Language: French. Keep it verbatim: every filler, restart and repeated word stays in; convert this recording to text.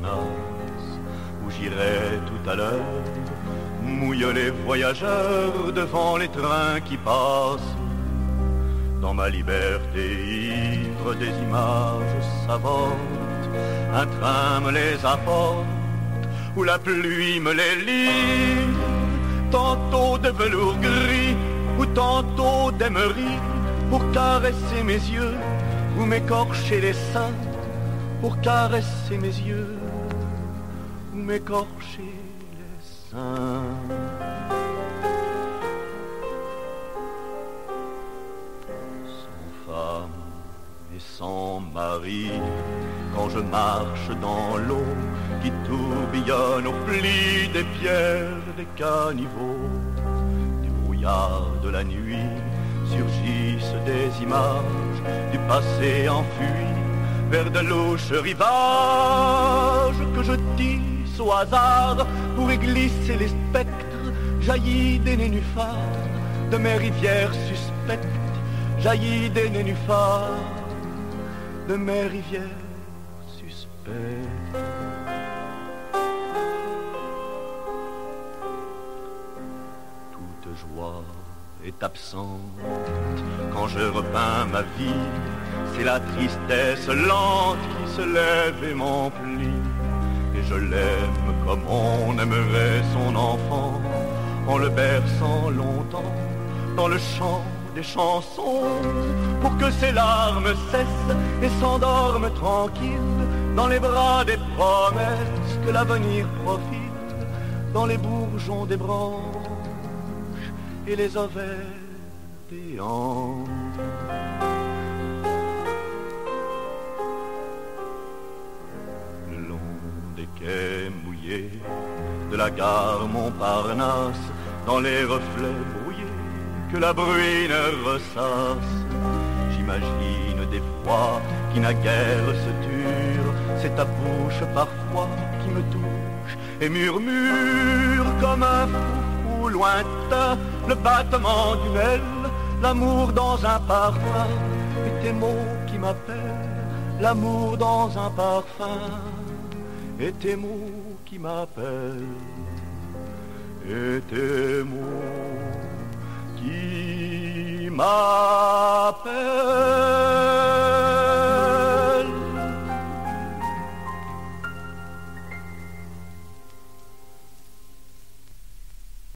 Montparnasse, où j'irai tout à l'heure, mouille les voyageurs devant les trains qui passent. Dans ma liberté ivre des images savantes, un train me les apporte, où la pluie me les lit, tantôt de velours gris, ou tantôt d'aimerie, pour caresser mes yeux, ou m'écorcher les seins, pour caresser mes yeux, ou m'écorcher les seins. Sans femme et sans mari, quand je marche dans l'eau qui tourbillonne au pli des pierres des caniveaux, du brouillard de la nuit surgissent des images du passé enfui vers de louches rivages que je tisse au hasard pour y glisser les spectres jaillis des nénuphars de mes rivières suspectes, jaillis des nénuphars de mes rivières suspectes. Toute joie est absente quand je repeins ma vie, c'est la tristesse lente qui se lève et m'emplit. Et je l'aime comme on aimerait son enfant, en le berçant longtemps dans le chant des chansons, pour que ses larmes cessent et s'endorment tranquilles dans les bras des promesses que l'avenir profile, dans les bourgeons des branches et les ovaires des hanches. Le long des quais mouillés de la gare Montparnasse, dans les reflets brouillés que la bruine ressasse, j'imagine des voix qui naguère se turent, c'est ta bouche parfois qui me touche et murmure comme un fou lointain le battement d'une aile, l'amour dans un parfum, et tes mots qui m'appellent, l'amour dans un parfum, et tes mots qui m'appellent, et tes mots qui m'appellent.